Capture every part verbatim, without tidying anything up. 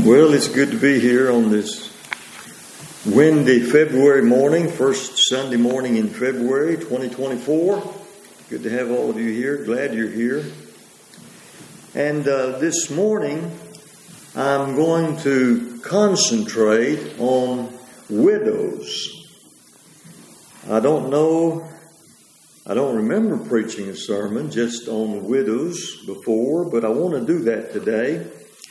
Well, it's good to be here on this windy February morning, first Sunday morning in February twenty twenty-four. Good to have all of you here. Glad you're here. And uh, this morning, I'm going to concentrate on widows. I don't know, I don't remember preaching a sermon just on widows before, but I want to do that today.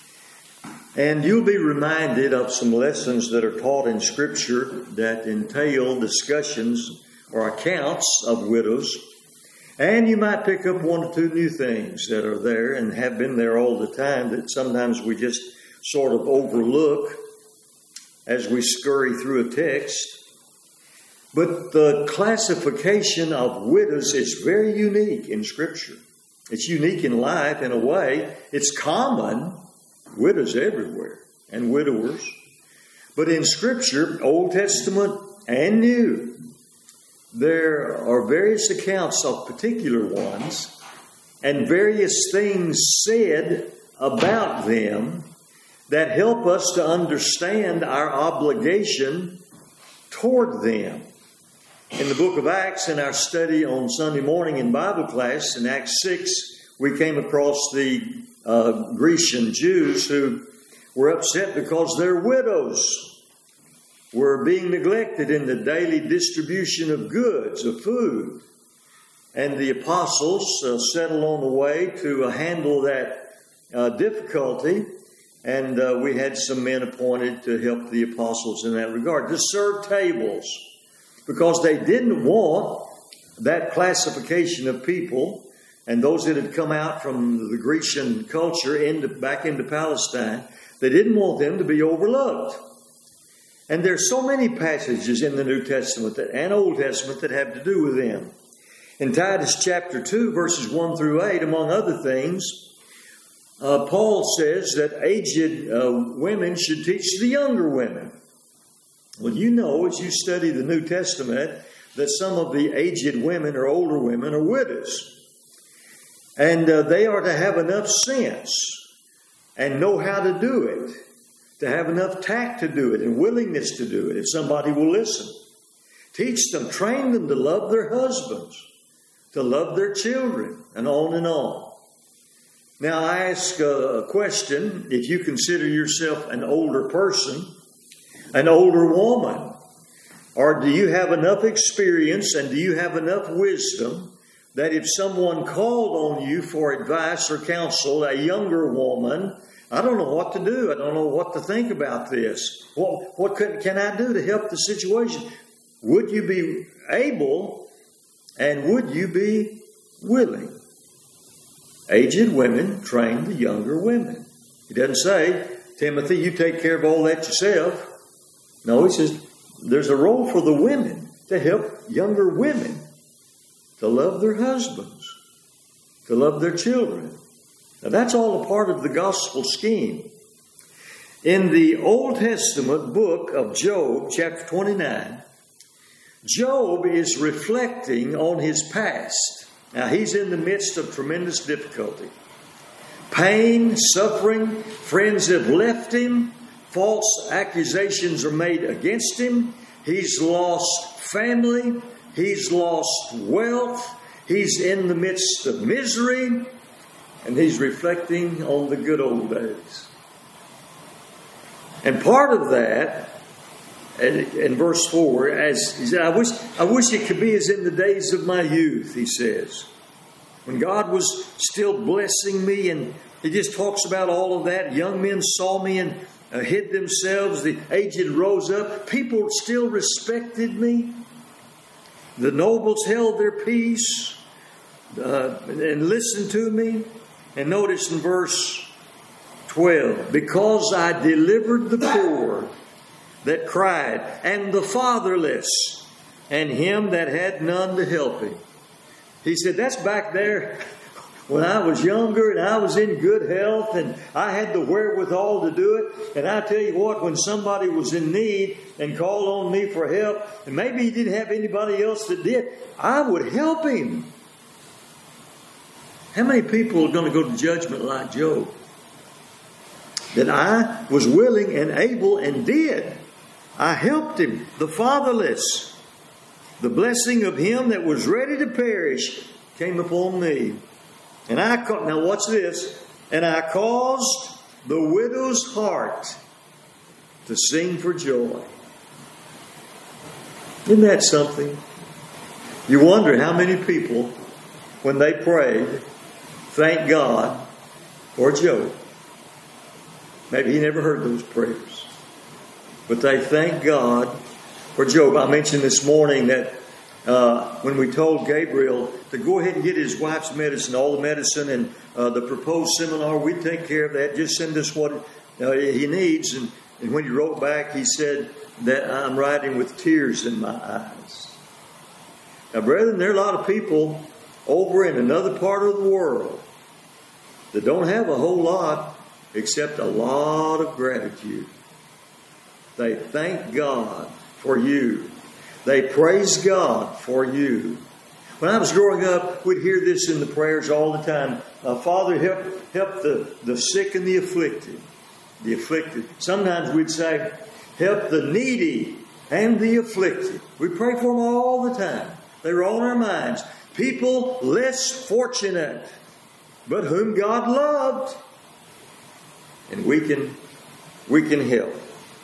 And you'll be reminded of some lessons that are taught in Scripture that entail discussions or accounts of widows. And you might pick up one or two new things that are there and have been there all the time that sometimes we just sort of overlook as we scurry through a text. But the classification of widows is very unique in Scripture. It's unique in life in a way. It's common. Widows everywhere and widowers. But in Scripture, Old Testament and New, there are various accounts of particular ones and various things said about them that help us to understand our obligation toward them. In the book of Acts, in our study on Sunday morning in Bible class, in Acts six, we came across the uh, Grecian Jews who were upset because their widows were being neglected in the daily distribution of goods, of food. And the apostles uh, settled on the way to uh, handle that uh, difficulty. And uh, we had some men appointed to help the apostles in that regard, to serve tables, because they didn't want that classification of people and those that had come out from the Grecian culture into, back into Palestine. They didn't want them to be overlooked. And there's so many passages in the New Testament that, and Old Testament that have to do with them. In Titus chapter two, verses one through eight, among other things, uh, Paul says that aged uh, women should teach the younger women. Well, you know, as you study the New Testament, that some of the aged women or older women are widows. And uh, they are to have enough sense and know how to do it, to have enough tact to do it and willingness to do it if somebody will listen. Teach them, train them to love their husbands, to love their children, and on and on. Now, I ask a question. If you consider yourself an older person, an older woman, or do you have enough experience and do you have enough wisdom that if someone called on you for advice or counsel, a younger woman, I don't know what to do. I don't know what to think about this. What, what could, can I do to help the situation? Would you be able and would you be willing? Aged women train the younger women. He doesn't say, Timothy, you take care of all that yourself. No, he says there's a role for the women to help younger women to love their husbands, to love their children. Now, that's all a part of the gospel scheme. In the Old Testament book of Job, chapter twenty-nine, Job is reflecting on his past. Now, he's in the midst of tremendous difficulty. Pain, suffering, friends have left him, false accusations are made against him, he's lost family, he's lost wealth, he's in the midst of misery, and he's reflecting on the good old days. And part of that, in verse four, as he said, I wish, I wish it could be as in the days of my youth, he says. When God was still blessing me, and he just talks about all of that. Young men saw me and uh, hid themselves. The aged rose up. People still respected me. The nobles held their peace uh, and listened to me. And notice in verse twelve, because I delivered the poor that cried, and the fatherless, and him that had none to help him. He said, that's back there when I was younger and I was in good health and I had the wherewithal to do it. And I tell you what, when somebody was in need and called on me for help, and maybe he didn't have anybody else that did, I would help him. How many people are going to go to judgment like Job? that I was willing and able and did. I helped him, the fatherless. The blessing of him that was ready to perish came upon me. And I, now watch this, and I caused the widow's heart to sing for joy. Isn't that something? You wonder how many people, when they prayed, thank God for Job. Maybe he never heard those prayers. But they thank God for Job. I mentioned this morning that uh, when we told Gabriel to go ahead and get his wife's medicine, all the medicine and uh, the proposed seminar, we'd take care of that. Just send us what uh, he needs. And, and when he wrote back, he said that I'm writing with tears in my eyes. Now, brethren, there are a lot of people over in another part of the world that don't have a whole lot except a lot of gratitude. They thank God for you. They praise God for you. When I was growing up, we'd hear this in the prayers all the time. Uh, Father, help, help the, the sick and the afflicted. The afflicted. Sometimes we'd say, help the needy and the afflicted. We pray for them all the time. They were on our minds. People less fortunate, but whom God loved. And we can, we can help.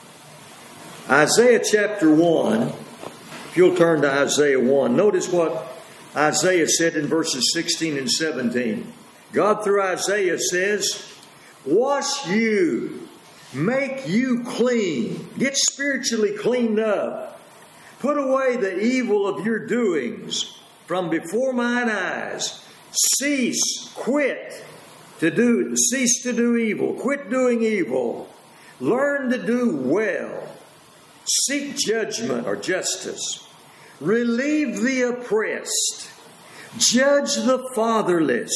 Isaiah chapter one, if you'll turn to Isaiah one, notice what Isaiah said in verses sixteen and seventeen. God through Isaiah says, wash you, make you clean, get spiritually cleaned up, put away the evil of your doings from before mine eyes, cease, quit to do, cease to do evil, quit doing evil, learn to do well. Seek judgment or justice. Relieve the oppressed. Judge the fatherless.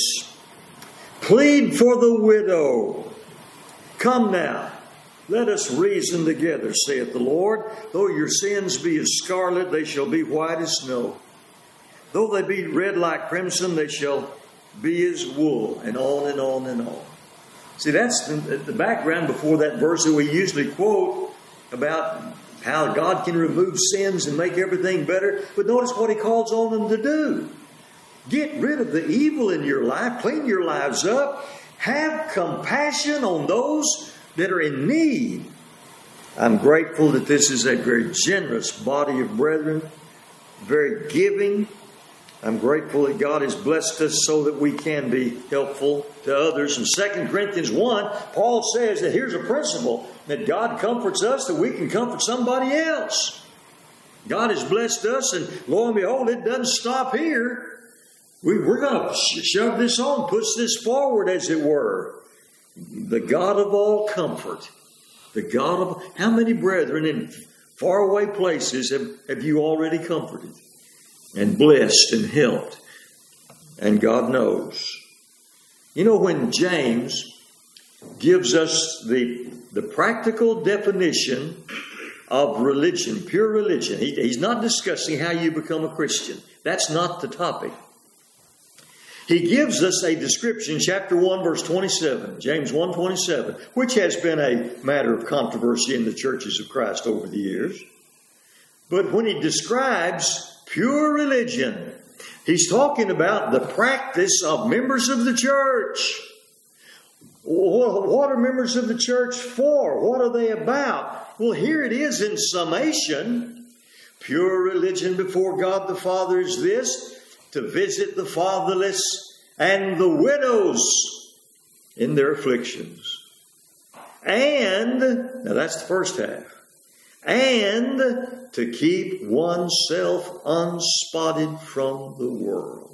Plead for the widow. Come now, let us reason together, saith the Lord. Though your sins be as scarlet, they shall be white as snow. Though they be red like crimson, they shall be as wool. And on and on and on. See, that's the, the background before that verse that we usually quote about how God can remove sins and make everything better. But notice what He calls on them to do. Get rid of the evil in your life. Clean your lives up. Have compassion on those that are in need. I'm grateful that this is a very generous body of brethren. Very giving. I'm grateful that God has blessed us so that we can be helpful to others. In Second Corinthians one, Paul says that here's a principle, that God comforts us that we can comfort somebody else. God has blessed us, and lo and behold, it doesn't stop here. We, we're going to shove this on, push this forward, as it were. The God of all comfort. The God of... How many brethren in faraway places have, have you already comforted? And blessed and helped. And God knows. You know, when James gives us the, the practical definition of religion, pure religion, he, he's not discussing how you become a Christian. That's not the topic. He gives us a description, chapter one, verse twenty-seven, James one twenty-seven, which has been a matter of controversy in the churches of Christ over the years. But when he describes pure religion, he's talking about the practice of members of the church. What are members of the church for? What are they about? Well, here it is in summation. Pure religion before God the Father is this: to visit the fatherless and the widows in their afflictions. And, now that's the first half, and to keep oneself unspotted from the world.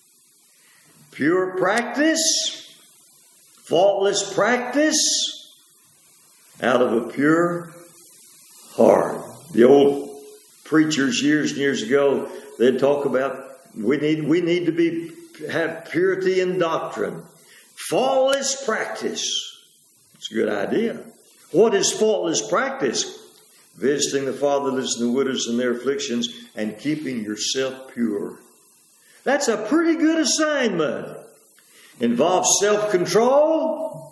Pure practice, faultless practice, out of a pure heart. The old preachers years and years ago, they'd talk about we need we need to be have purity in doctrine. Faultless practice. It's a good idea. What is faultless practice? Visiting the fatherless and the widows in their afflictions and keeping yourself pure. That's a pretty good assignment. Involves self-control,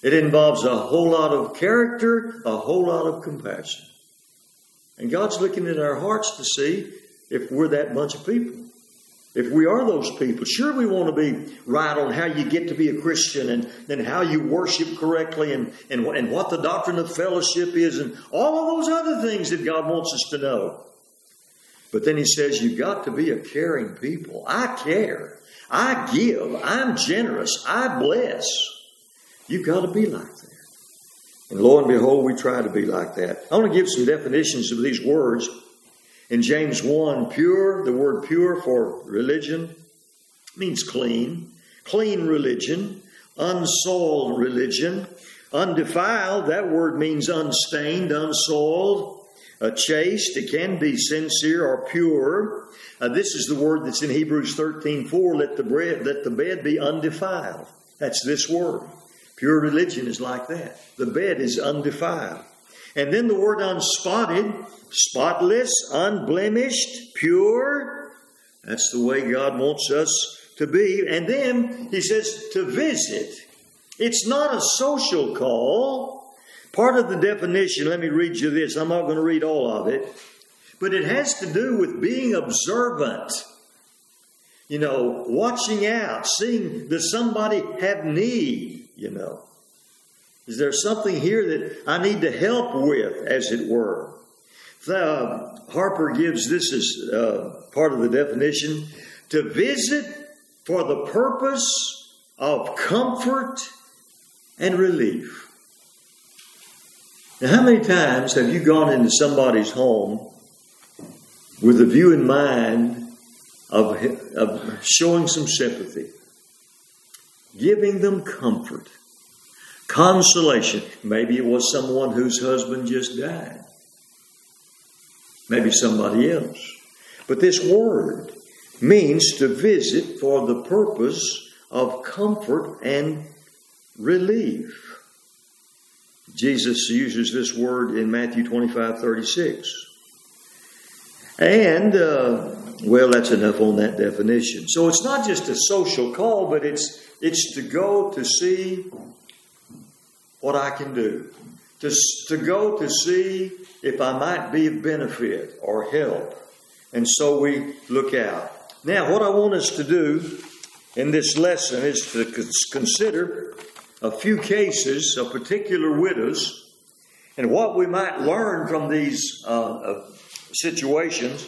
It involves a whole lot of character, a whole lot of compassion. And God's looking at our hearts to see if we're that bunch of people. If we are those people. Sure, we want to be right on how you get to be a Christian and, and how you worship correctly and, and, and what the doctrine of fellowship is and all of those other things that God wants us to know. But then he says, you've got to be a caring people. I care. I give. I'm generous. I bless. You've got to be like that. And lo and behold, we try to be like that. I want to give some definitions of these words. In James one, pure, the word pure for religion means clean. Clean religion. Unsoiled religion. Undefiled, that word means unstained, unsoiled. Uh, chaste, it can be sincere or pure. Uh, this is the word that's in Hebrews thirteen four. Let the bread, let the bed be undefiled. That's this word. Pure religion is like that. The bed is undefiled. And then the word unspotted, spotless, unblemished, pure. That's the way God wants us to be. And then he says to visit. It's not a social call. Part of the definition, let me read you this. I'm not going to read all of it. But it has to do with being observant. You know, watching out, seeing does somebody have need, you know. Is there something here that I need to help with, as it were? Uh, Harper gives this as uh, part of the definition. To visit for the purpose of comfort and relief. Now, how many times have you gone into somebody's home with a view in mind of, of showing some sympathy, giving them comfort, consolation? Maybe it was someone whose husband just died. Maybe somebody else. But this word means to visit for the purpose of comfort and relief. Jesus uses this word in Matthew twenty-five thirty-six. And, uh, well, that's enough on that definition. So it's not just a social call, but it's it's to go to see what I can do. To, to go to see if I might be of benefit or help. And so we look out. Now, what I want us to do in this lesson is to consider a few cases of particular widows and what we might learn from these uh, uh, situations.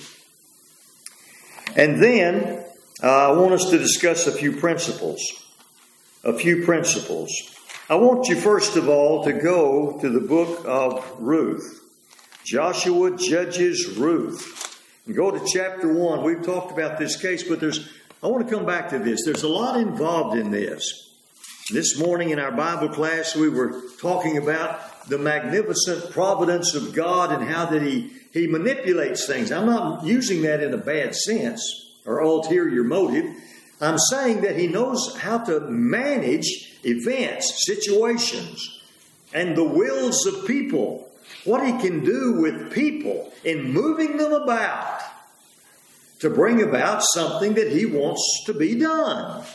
And then uh, I want us to discuss a few principles. A few principles. I want you, first of all, to go to the book of Ruth. Joshua, Judges, Ruth. And go to chapter one. We've talked about this case, but there's, I want to come back to this. There's a lot involved in this. This morning in our Bible class, we were talking about the magnificent providence of God and how that He, he manipulates things. I'm not using that in a bad sense or ulterior motive. I'm saying that He knows how to manage events, situations, and the wills of people. What He can do with people in moving them about to bring about something that He wants to be done.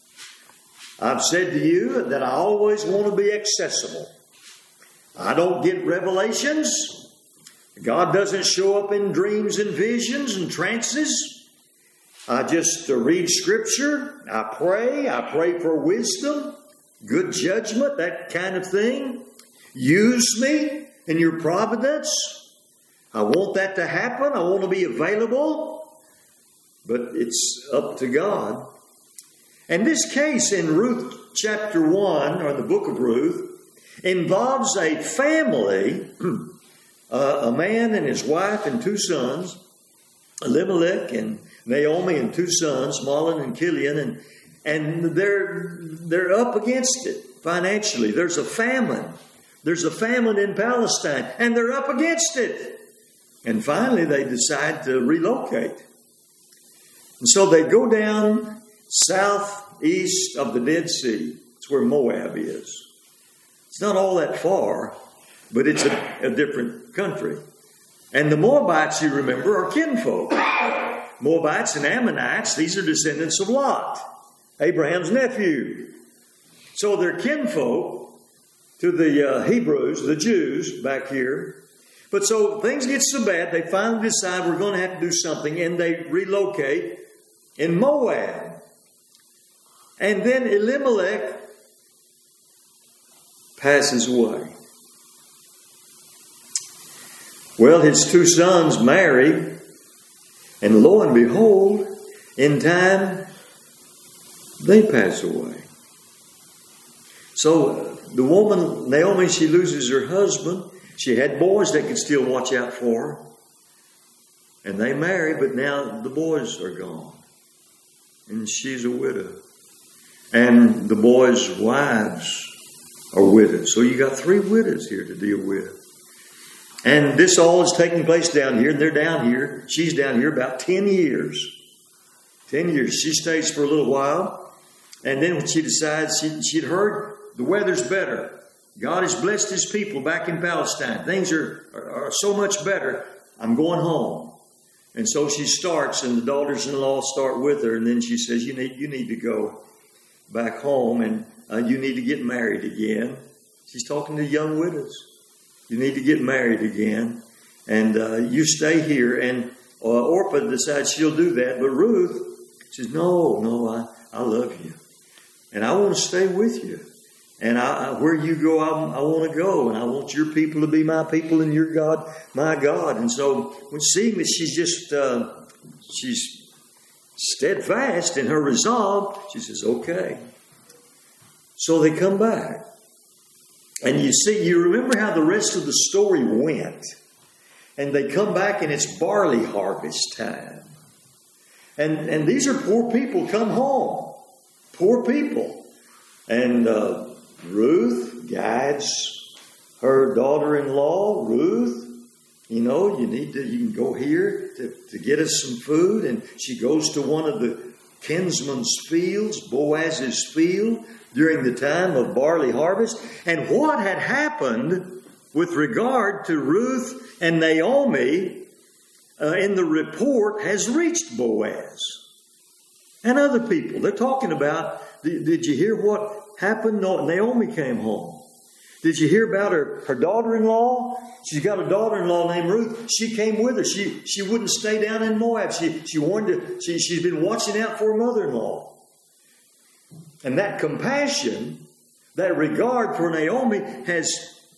I've said to you that I always want to be accessible. I don't get revelations. God doesn't show up in dreams and visions and trances. I just uh, read Scripture. I pray. I pray for wisdom, good judgment, that kind of thing. Use me in your providence. I want that to happen. I want to be available. But it's up to God. And this case in Ruth chapter one, or the book of Ruth, involves a family, uh, a man and his wife and two sons, Elimelech and Naomi and two sons, Mahlon and Chilion, and, and they're, they're up against it financially. There's a famine. There's a famine in Palestine, and they're up against it. And finally, they decide to relocate. And so they go down southeast of the Dead Sea. It's where Moab is. It's not all that far, but it's a, a different country. And the Moabites, you remember, are kinfolk. Moabites and Ammonites, these are descendants of Lot, Abraham's nephew. So they're kinfolk. to the uh, Hebrews, the Jews back here. But so things get so bad, they finally decide we're going to have to do something, and they relocate in Moab. And then Elimelech passes away. Well, his two sons marry, and lo and behold, in time, they pass away. So the woman, Naomi, she loses her husband. She had boys that could still watch out for her. And they marry, but now the boys are gone. And she's a widow. And the boys' wives are widows. So you got three widows here to deal with. And this all is taking place down here. And they're down here. She's down here about ten years. Ten years. She stays for a little while. And then when she decides, she, she'd heard the weather's better. God has blessed His people back in Palestine. Things are, are, are so much better. I'm going home. And so she starts, and the daughters-in-law start with her. And then she says, you need, you need to go back home, and uh, you need to get married again. She's talking to young widows. You need to get married again. And uh, you stay here. And uh, Orpah decides she'll do that. But Ruth says, no, no, I, I love you. And I want to stay with you. And I, I, where you go, I, I want to go. And I want your people to be my people and your God, my God. And so when seeing that she's just, uh, she's steadfast in her resolve, she says, okay. So they come back. And you see, you remember how the rest of the story went. And they come back and it's barley harvest time. And, and these are poor people come home. Poor people. And uh, Ruth guides her daughter-in-law, Ruth. You know, you need to, you can go here to, to get us some food. And she goes to one of the kinsman's fields, Boaz's field, during the time of barley harvest. And what had happened with regard to Ruth and Naomi uh, in the report has reached Boaz and other people. They're talking about, did, did you hear what happened? No, Naomi came home. Did you hear about her, her daughter-in-law? She's got a daughter-in-law named Ruth. She came with her. She, she wouldn't stay down in Moab. She, she wanted to, she, she's been watching out for her mother-in-law. And that compassion, that regard for Naomi has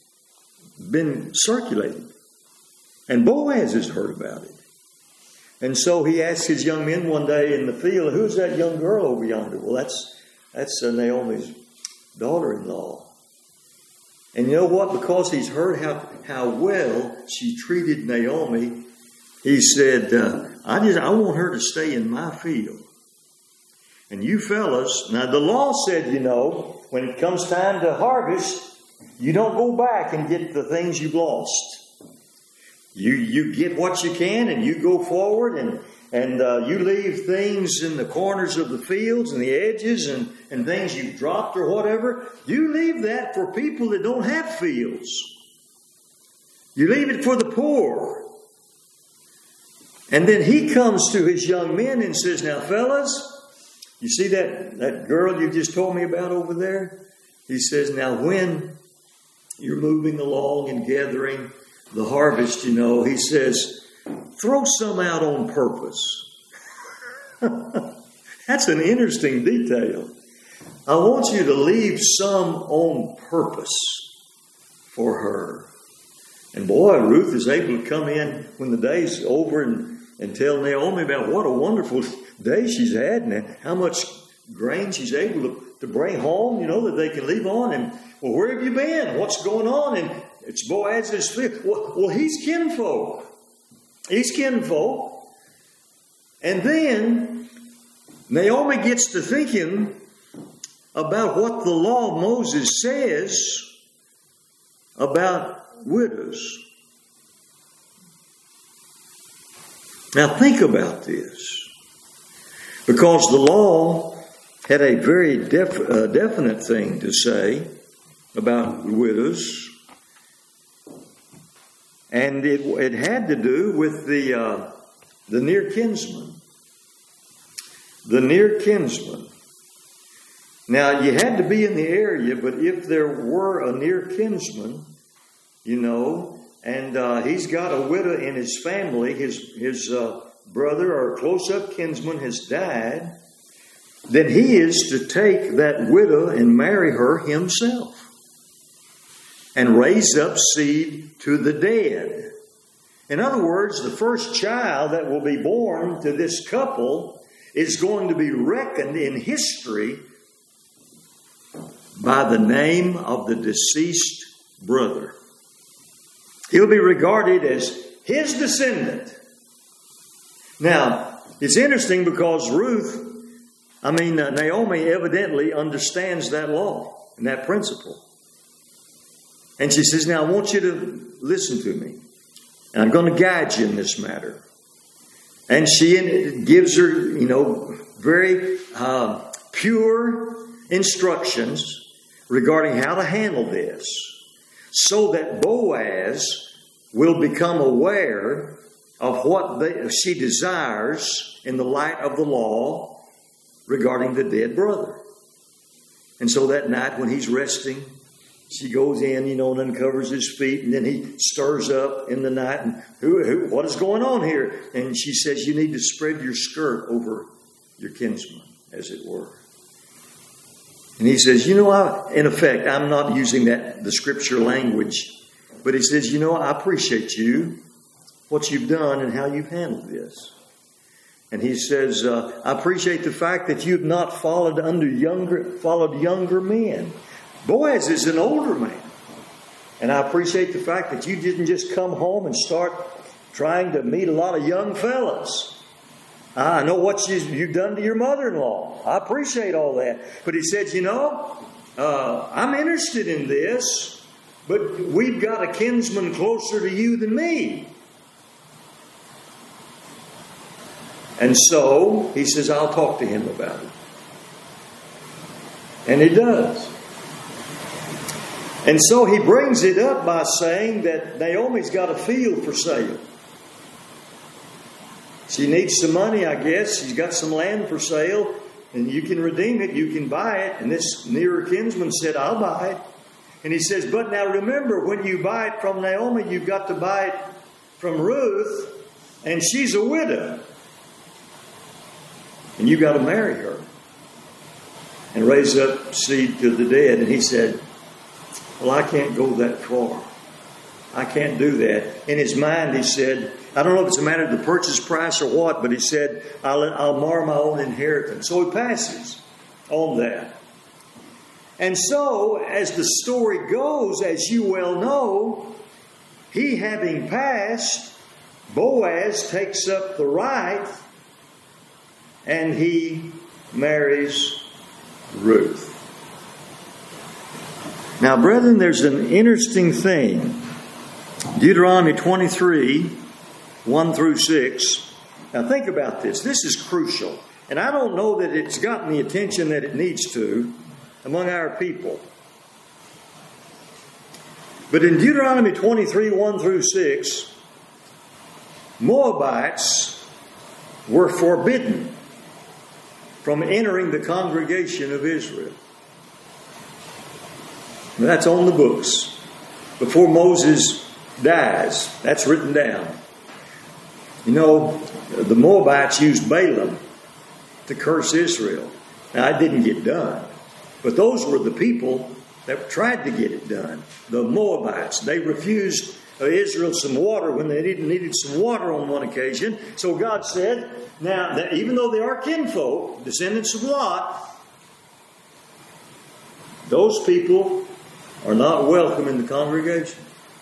been circulated. And Boaz has heard about it. And so he asked his young men one day in the field, who's that young girl over yonder? Well, that's, that's uh, Naomi's daughter-in-law. And you know what? Because he's heard how, how well she treated Naomi, he said, uh, I just I want her to stay in my field. And you fellas, now the law said, you know, when it comes time to harvest, you don't go back and get the things you've lost. You you get what you can and you go forward and, and uh, you leave things in the corners of the fields and the edges and, and things you've dropped or whatever. You leave that for people that don't have fields. You leave it for the poor. And then he comes to his young men and says, now fellas, you see that, that girl you just told me about over there? He says, now when you're moving along and gathering the harvest, you know, he says, throw some out on purpose. That's an interesting detail. I want you to leave some on purpose for her. And boy, Ruth is able to come in when the day's over and, and tell Naomi about what a wonderful day she's had and how much grain she's able to, to bring home, you know, that they can leave on. And, well, where have you been? What's going on? And it's Boaz's field. Well, well, he's kinfolk. He's kinfolk. And then Naomi gets to thinking about what the law of Moses says about widows. Now think about this. Because the law had a very def, uh, definite thing to say about widows. And it, it had to do with the, uh, the near kinsman. The near kinsman. Now, you had to be in the area, but if there were a near kinsman, you know, and uh, he's got a widow in his family, his, his uh, brother or close-up kinsman has died, then he is to take that widow and marry her himself and raise up seed to the dead. In other words, the first child that will be born to this couple is going to be reckoned in history by the name of the deceased brother. He'll be regarded as his descendant. Now, it's interesting because Ruth, I mean, uh, Naomi evidently understands that law and that principle. And she says, now I want you to listen to me. And I'm going to guide you in this matter. And she gives her, you know, very uh, pure instructions regarding how to handle this, so that Boaz will become aware of what they, she desires in the light of the law regarding the dead brother. And so that night when he's resting, she goes in, you know, and uncovers his feet, and then he stirs up in the night, and who, who, what is going on here? And she says, you need to spread your skirt over your kinsman, as it were. And he says, you know, I, in effect, I'm not using that the scripture language, but he says, you know, I appreciate you, what you've done and how you've handled this. And he says, uh, I appreciate the fact that you've not followed under younger, followed younger men. Boaz is an older man. And I appreciate the fact that you didn't just come home and start trying to meet a lot of young fellas. I know what you've done to your mother-in-law. I appreciate all that. But he said, you know, uh, I'm interested in this, but we've got a kinsman closer to you than me. And so he says, I'll talk to him about it. And he does. And so he brings it up by saying that Naomi's got a field for sale. She needs some money, I guess. She's got some land for sale, and you can redeem it. You can buy it. And this nearer kinsman said, I'll buy it. And he says, but now remember, when you buy it from Naomi, you've got to buy it from Ruth, and she's a widow. And you've got to marry her and raise up seed to the dead. And he said, well, I can't go that far. I can't do that. In his mind, he said, I don't know if it's a matter of the purchase price or what, but he said, I'll, I'll mar my own inheritance. So he passes on that. And so, as the story goes, as you well know, he having passed, Boaz takes up the right and he marries Ruth. Now, brethren, there's an interesting thing. Deuteronomy twenty-three, one through six. Now, think about this. This is crucial. And I don't know that it's gotten the attention that it needs to among our people. But in Deuteronomy twenty-three, one through six, Moabites were forbidden from entering the congregation of Israel. Now, that's on the books. Before Moses dies, that's written down. You know, the Moabites used Balaam to curse Israel. Now, it didn't get done. But those were the people that tried to get it done. The Moabites. They refused Israel some water when they needed, needed some water on one occasion. So God said, now, that even though they are kinfolk, descendants of Lot, those people are not welcome in the congregation.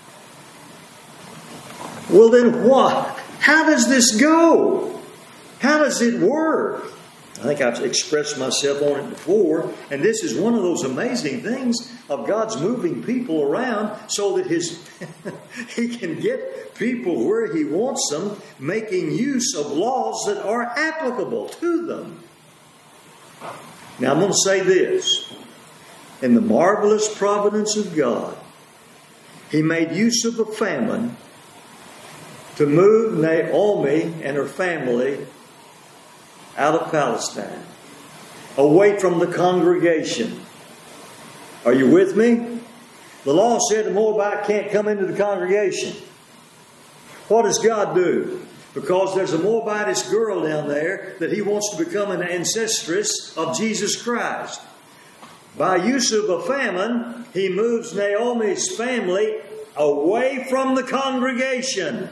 Well, then what? How does this go? How does it work? I think I've expressed myself on it before, and this is one of those amazing things of God's moving people around so that his He can get people where He wants them, making use of laws that are applicable to them. Now, I'm going to say this. In the marvelous providence of God, He made use of a famine to move Naomi and her family out of Palestine. away from the congregation. Are you with me? The law said the Moabite can't come into the congregation. What does God do? Because there's a Moabitess girl down there that he wants to become an ancestress of Jesus Christ. By use of a famine, he moves Naomi's family away from the congregation.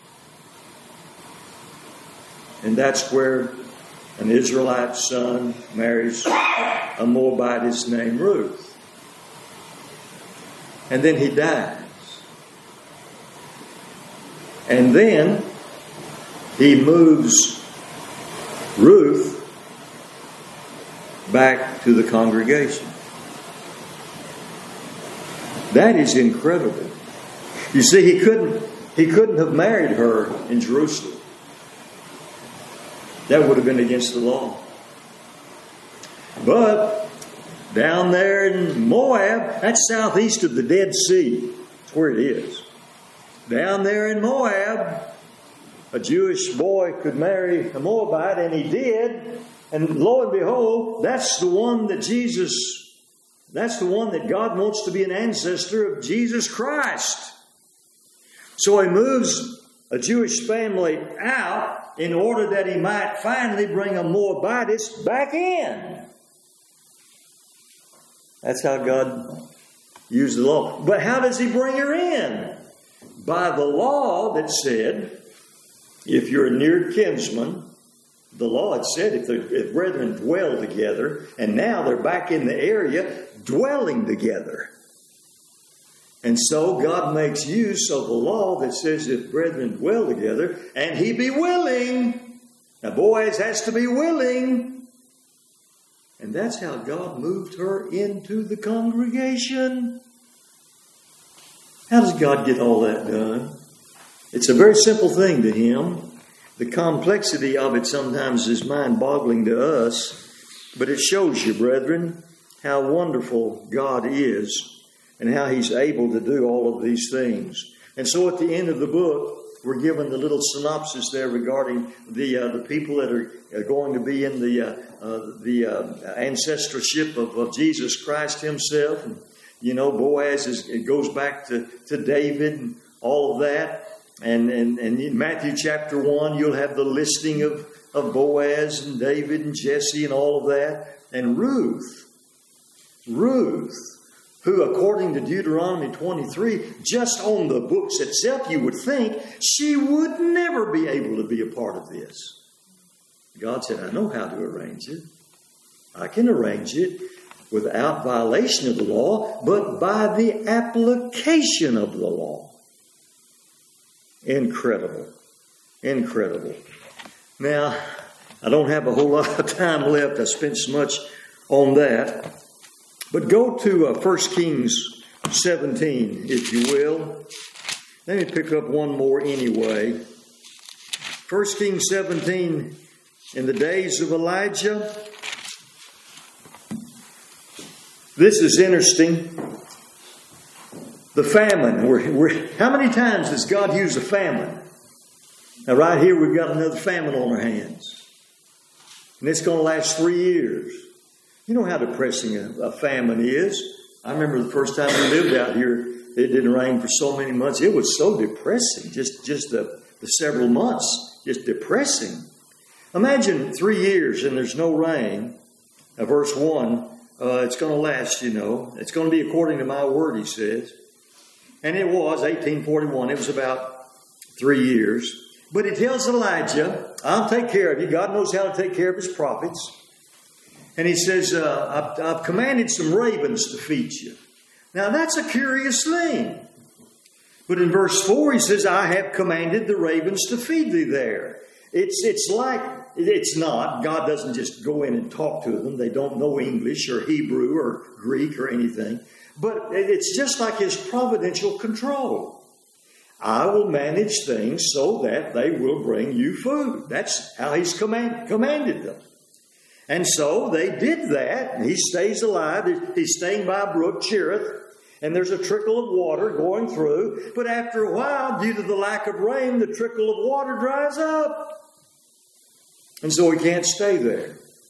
And that's where an Israelite son marries a Moabitess named Ruth. And then he dies. And then he moves Ruth back to the congregation. That is incredible. You see, he couldn't, he couldn't have married her in Jerusalem. That would have been against the law. But down there in Moab, that's southeast of the Dead Sea. That's where it is. Down there in Moab, a Jewish boy could marry a Moabite, and he did. And lo and behold, that's the one that Jesus, that's the one that God wants to be an ancestor of Jesus Christ. So he moves a Jewish family out in order that he might finally bring a Moabitess back in. That's how God used the law. But how does he bring her in? By the law that said, if you're a near kinsman, the law had said if the if brethren dwell together, and now they're back in the area dwelling together. And so God makes use of the law that says if brethren dwell together, and he be willing. Now Boaz has to be willing. And that's how God moved her into the congregation. How does God get all that done? It's a very simple thing to him. The complexity of it sometimes is mind-boggling to us. But it shows you, brethren, how wonderful God is and how he's able to do all of these things. And so at the end of the book, we're given the little synopsis there regarding the uh, the people that are going to be in the uh, uh, the uh, ancestreship of, of Jesus Christ himself. And, you know, Boaz is, it goes back to, to David and all of that. And, and, and in Matthew chapter one, you'll have the listing of, of Boaz and David and Jesse and all of that. And Ruth, Ruth, who according to Deuteronomy twenty-three, just on the books itself, you would think she would never be able to be a part of this. God said, I know how to arrange it. I can arrange it without violation of the law, but by the application of the law. Incredible. Incredible. Now, I don't have a whole lot of time left. I spent so much on that. But go to uh, First Kings seventeen, if you will. Let me pick up one more anyway. First Kings seventeen, in the days of Elijah. This is interesting. The famine. We're, we're, how many times does God use a famine? Now right here we've got another famine on our hands. And it's going to last three years. You know how depressing a, a famine is. I remember the first time we lived out here, it didn't rain for so many months. It was so depressing. Just, just the, the several months. Just depressing. Imagine three years and there's no rain. Now, verse one, uh, it's going to last, you know. It's going to be according to my word, he says. And it was, eighteen forty-one. It was about three years. But he tells Elijah, I'll take care of you. God knows how to take care of his prophets. And he says, uh, I've, I've commanded some ravens to feed you. Now, that's a curious thing. But in verse four, he says, I have commanded the ravens to feed thee there. It's, it's like, it's not. God doesn't just go in and talk to them. They don't know English or Hebrew or Greek or anything. But it's just like his providential control. I will manage things so that they will bring you food. That's how he's command, commanded them. And so they did that. He stays alive. He's staying by a brook, Cherith, and there's a trickle of water going through. But after a while, due to the lack of rain, the trickle of water dries up. And so he can't stay there.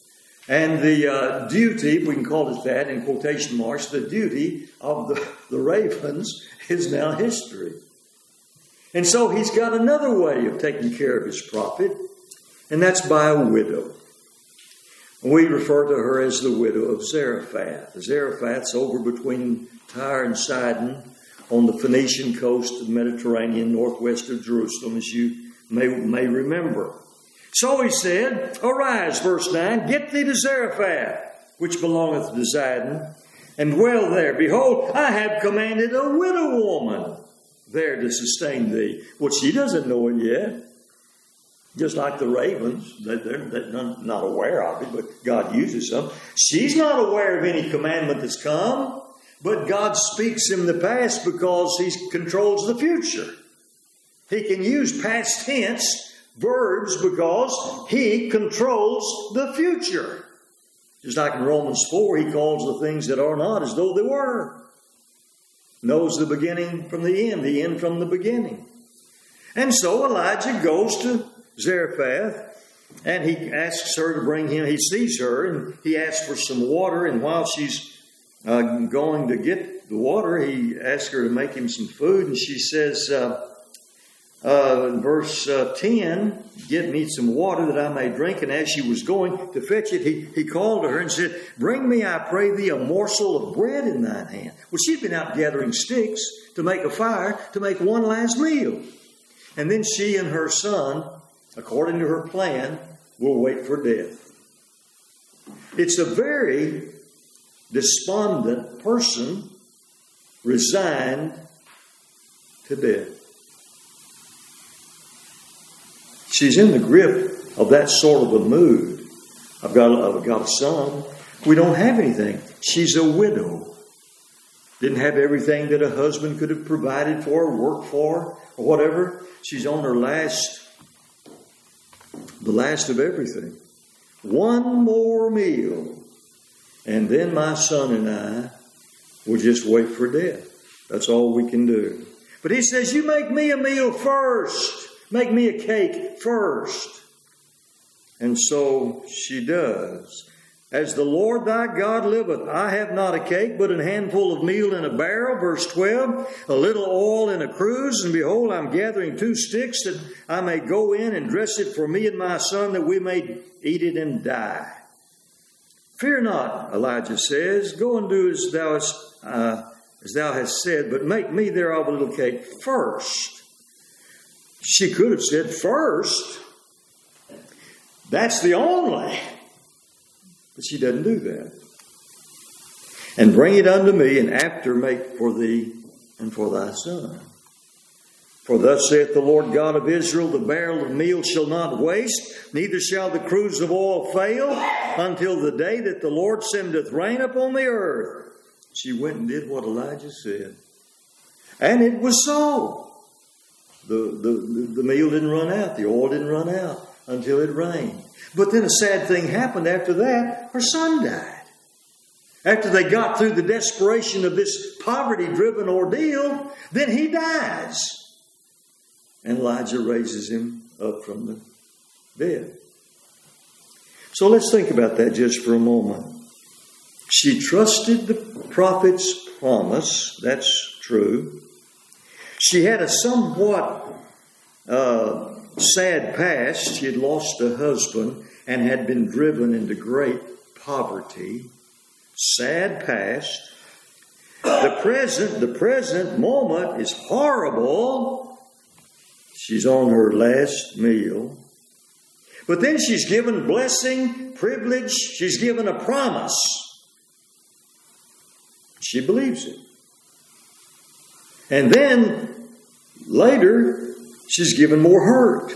And the uh, duty, if we can call it that in quotation marks, the duty of the, the ravens is now history. And so he's got another way of taking care of his prophet, and that's by a widow. We refer to her as the widow of Zarephath. Zarephath's over between Tyre and Sidon on the Phoenician coast of the Mediterranean, northwest of Jerusalem, as you may, may remember. So he said, arise, verse nine, get thee to Zarephath, which belongeth to Zidon, and dwell there. Behold, I have commanded a widow woman there to sustain thee. Well, she doesn't know it yet. Just like the ravens, they're, they're not aware of it, but God uses them. She's not aware of any commandment that's come, but God speaks in the past because He controls the future. He can use past tense verbs because He controls the future. Just like in Romans four, He calls the things that are not as though they were. Knows the beginning from the end, the end from the beginning. And so Elijah goes to Zarephath, and he asks her to bring him. He sees her, and he asks for some water. And while she's uh, going to get the water, he asks her to make him some food. And she says, uh, uh, in verse uh, ten, get me some water that I may drink. And as she was going to fetch it, he, he called to her and said, bring me, I pray thee, a morsel of bread in thine hand. Well, she'd been out gathering sticks to make a fire, to make one last meal. And then she and her son, according to her plan, will wait for death. It's a very despondent person, resigned to death. She's in the grip of that sort of a mood. I've got, I've got a son. We don't have anything. She's a widow. Didn't have everything that a husband could have provided for or worked for or whatever. She's on her last The last of everything. One more meal, and then my son and I will just wait for death. That's all we can do. But he says, you make me a meal first. Make me a cake first. And so she does. As the Lord thy God liveth, I have not a cake, but an handful of meal in a barrel. Verse twelve, a little oil in a cruse. And behold, I'm gathering two sticks that I may go in and dress it for me and my son, that we may eat it and die. Fear not, Elijah says. Go and do as thou hast, uh, as thou hast said, but make me thereof a little cake first. She could have said first. That's the only. But she doesn't do that. And bring it unto me, and after make for thee and for thy son. For thus saith the Lord God of Israel, the barrel of meal shall not waste, neither shall the cruse of oil fail, until the day that the Lord sendeth rain upon the earth. She went and did what Elijah said. And it was so. The, the, the meal didn't run out. The oil didn't run out until it rained. But then a sad thing happened after that. Her son died. After they got through the desperation of this poverty-driven ordeal, then he dies. And Elijah raises him up from the dead. So let's think about that just for a moment. She trusted the prophet's promise. That's true. She had a somewhat uh, sad past. She had lost a husband and had been driven into great poverty. Sad past. The present, the present moment is horrible. She's on her last meal. But then she's given blessing, privilege. She's given a promise. She believes it. And then later, she's given more hurt.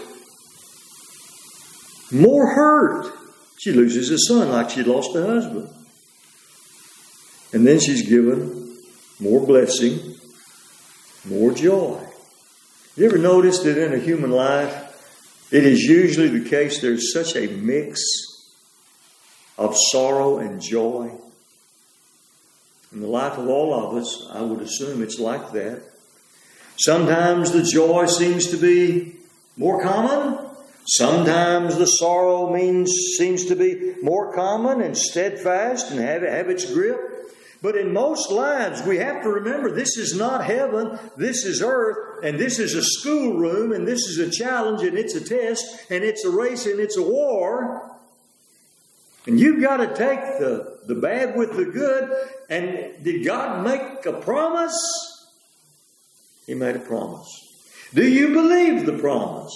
More hurt. She loses a son like she lost a husband. And then she's given more blessing, more joy. You ever notice that in a human life, it is usually the case there's such a mix of sorrow and joy? In the life of all of us, I would assume it's like that. Sometimes the joy seems to be more common. Sometimes the sorrow means seems to be more common and steadfast and have, have its grip. But in most lives, we have to remember this is not heaven, this is earth, and this is a schoolroom, and this is a challenge, and it's a test, and it's a race, and it's a war. And you've got to take the, the bad with the good. And did God make a promise? He made a promise. Do you believe the promise?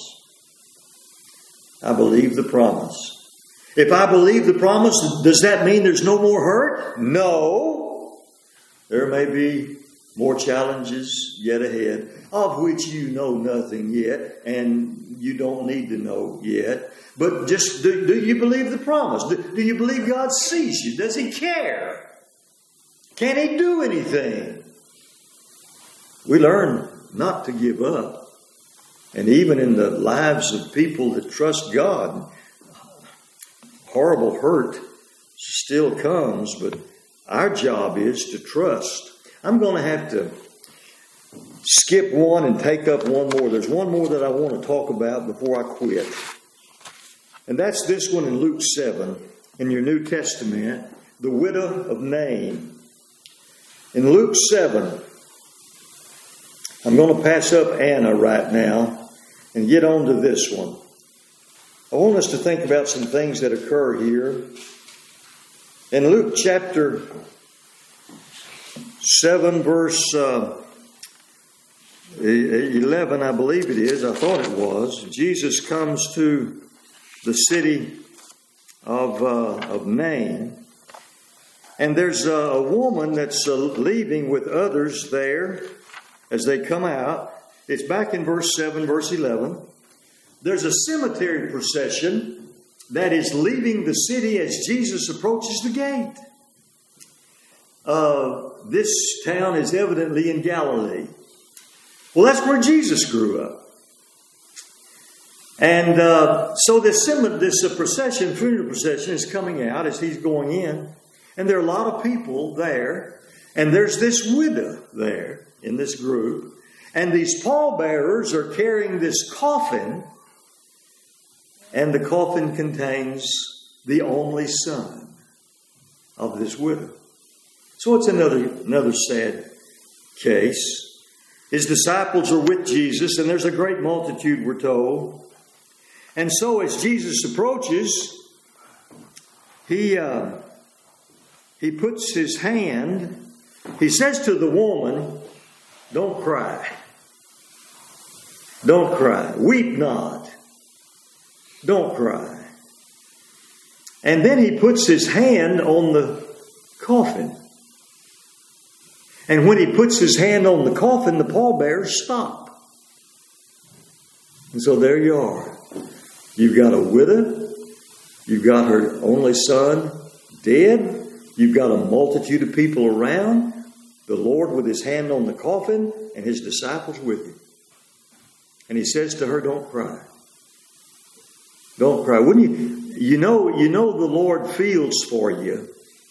I believe the promise. If I believe the promise, does that mean there's no more hurt? No. There may be more challenges yet ahead, of which you know nothing yet, and you don't need to know yet. But just, do, do you believe the promise? Do, do you believe God sees you? Does He care? Can He do anything? We learn not to give up. And even in the lives of people that trust God, horrible hurt still comes, but our job is to trust. I'm going to have to skip one and take up one more. There's one more that I want to talk about before I quit. And that's this one in Luke seven, in your New Testament, the widow of Nain. In Luke seven, I'm going to pass up Anna right now and get on to this one. I want us to think about some things that occur here. In Luke chapter seven, verse uh, eleven, I believe it is, I thought it was, Jesus comes to the city of, uh, of Nain. And there's a, a woman that's uh, leaving with others there as they come out. It's back in verse seven, verse eleven. There's a cemetery procession that is leaving the city as Jesus approaches the gate. Uh, this town is evidently in Galilee. Well, that's where Jesus grew up. And uh, so this, this uh, procession, funeral procession, is coming out as he's going in. And there are a lot of people there. And there's this widow there in this group. And these pallbearers are carrying this coffin. And the coffin contains the only son of this widow. So it's another, another sad case. His disciples are with Jesus, and there's a great multitude, we're told. And so as Jesus approaches, he, uh, he puts his hand, he says to the woman, "Don't cry. Don't cry. Weep not. Don't cry." And then he puts his hand on the coffin. And when he puts his hand on the coffin, the pallbearers stop. And so there you are. You've got a widow. You've got her only son dead. You've got a multitude of people around. The Lord with his hand on the coffin and his disciples with him. And he says to her, "Don't cry. Don't cry." Wouldn't you, you know, you know the Lord feels for you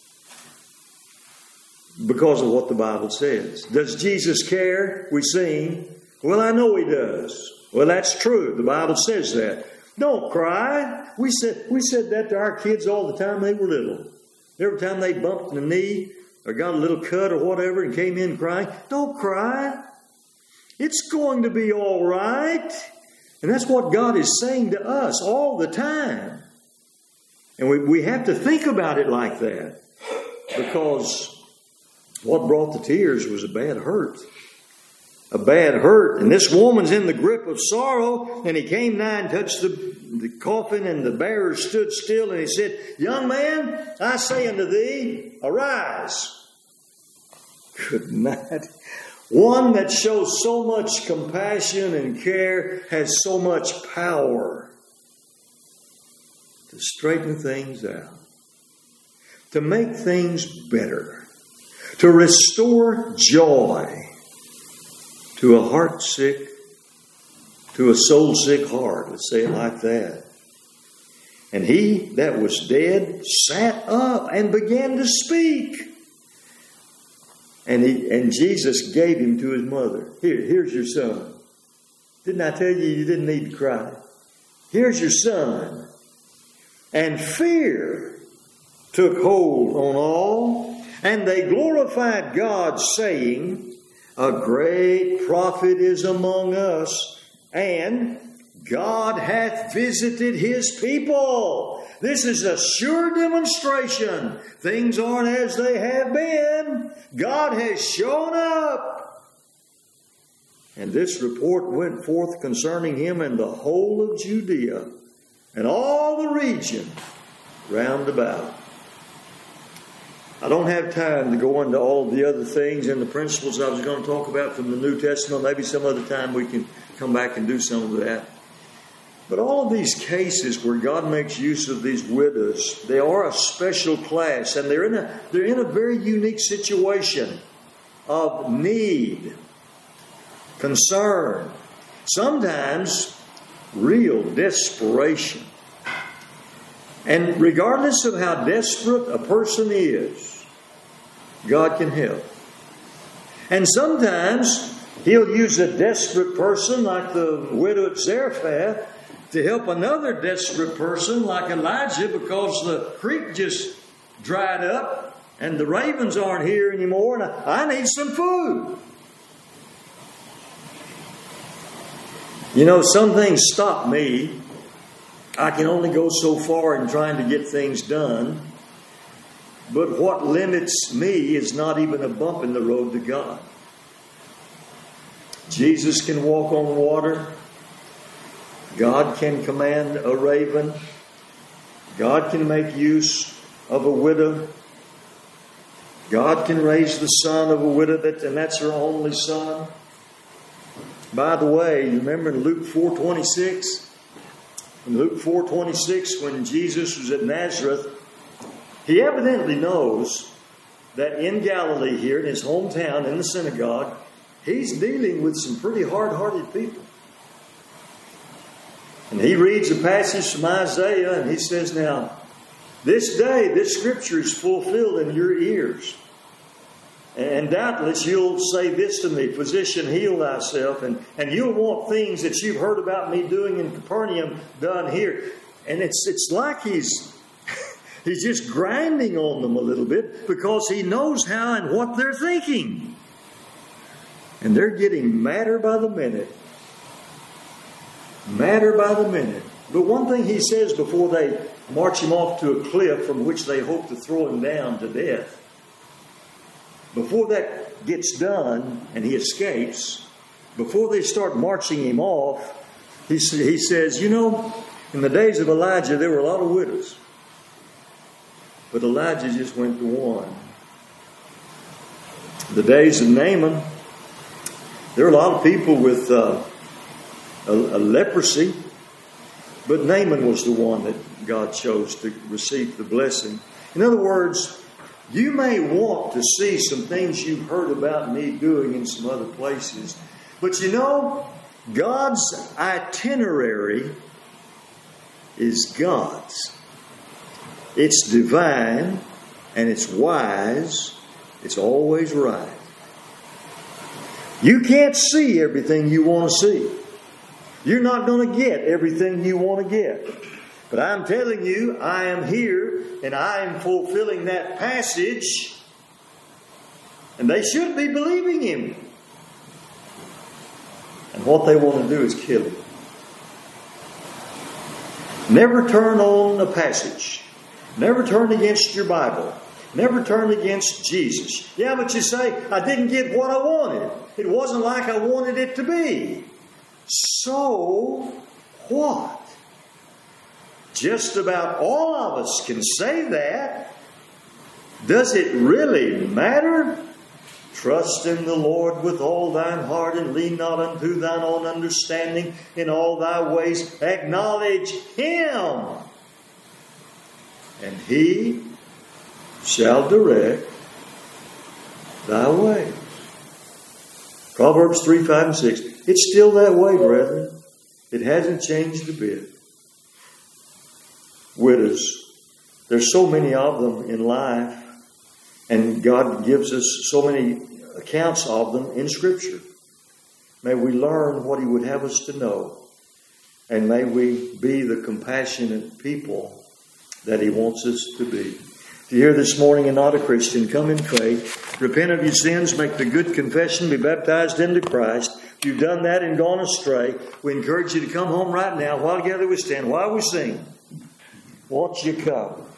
because of what the Bible says. Does Jesus care? We sing. Well, I know he does. Well, that's true. The Bible says that. Don't cry. We said, we said that to our kids all the time they were little. Every time they bumped the knee or got a little cut or whatever and came in crying, "Don't cry. It's going to be all right." And that's what God is saying to us all the time. And we, we have to think about it like that, because what brought the tears was a bad hurt. A bad hurt. And this woman's in the grip of sorrow. And he came nigh and touched the, the coffin, and the bearer stood still. And he said, "Young man, I say unto thee, arise." Good night. One that shows so much compassion and care has so much power to straighten things out, to make things better, to restore joy to a heart sick, to a soul sick heart. Let's say it like that. And he that was dead sat up and began to speak. And he and Jesus gave him to his mother. Here, here's your son. Didn't I tell you you didn't need to cry? here's your son. And fear took hold on all, and they glorified God, saying, a great prophet is among us, and God hath visited His people. This is a sure demonstration. Things aren't as they have been. God has shown up. And this report went forth concerning Him in the whole of Judea and all the region round about. I don't have time to go into all the other things and the principles I was going to talk about from the New Testament. Maybe some other time we can come back and do some of that. But all of these cases where God makes use of these widows, they are a special class, and they're in a, they're in a very unique situation of need, concern, sometimes real desperation. And regardless of how desperate a person is, God can help. And sometimes He'll use a desperate person like the widow at Zarephath to help another desperate person like Elijah, because the creek just dried up and the ravens aren't here anymore and I, I need some food. You know, some things stop me. I can only go so far in trying to get things done. But what limits me is not even a bump in the road to God. Jesus can walk on water. God can command a raven. God can make use of a widow. God can raise the son of a widow, that, and that's her only son. By the way, you remember in Luke four twenty-six? In Luke four twenty-six, when Jesus was at Nazareth, He evidently knows that in Galilee here, in His hometown, in the synagogue, He's dealing with some pretty hard-hearted people. And He reads a passage from Isaiah and He says, now, this day, this scripture is fulfilled in your ears. And doubtless you'll say this to me, physician, heal thyself. And, and you'll want things that you've heard about me doing in Capernaum done here. And it's, it's like He's, he's just grinding on them a little bit, because He knows how and what they're thinking. And they're getting madder by the minute. Madder by the minute. But one thing He says before they march Him off to a cliff from which they hope to throw Him down to death, before that gets done and He escapes, before they start marching Him off, He, he says, you know, in the days of Elijah there were a lot of widows. But Elijah just went to one. The days of Naaman, there are a lot of people with uh, a, a leprosy, but Naaman was the one that God chose to receive the blessing. In other words, you may want to see some things you've heard about me doing in some other places, but you know, God's itinerary is God's. It's divine and it's wise. It's always right. You can't see everything you want to see. You're not going to get everything you want to get. But I'm telling you, I am here and I am fulfilling that passage. And they should be believing Him. And what they want to do is kill Him. Never turn on a passage. Never turn against your Bible. Never turn against Jesus. Yeah, but you say, I didn't get what I wanted. It wasn't like I wanted it to be. So what? Just about all of us can say that. Does it really matter? Trust in the Lord with all thine heart, and lean not unto thine own understanding. In all thy ways acknowledge Him, and He shall direct thy ways. Proverbs three, five, and six. It's still that way, brethren. It hasn't changed a bit. Widows. There's so many of them in life, and God gives us so many accounts of them in Scripture. May we learn what He would have us to know. And may we be the compassionate people that He wants us to be. If you're here this morning and not a Christian, come in faith. Repent of your sins, make the good confession, be baptized into Christ. If you've done that and gone astray, we encourage you to come home right now. While together we stand, while we sing, won't you come?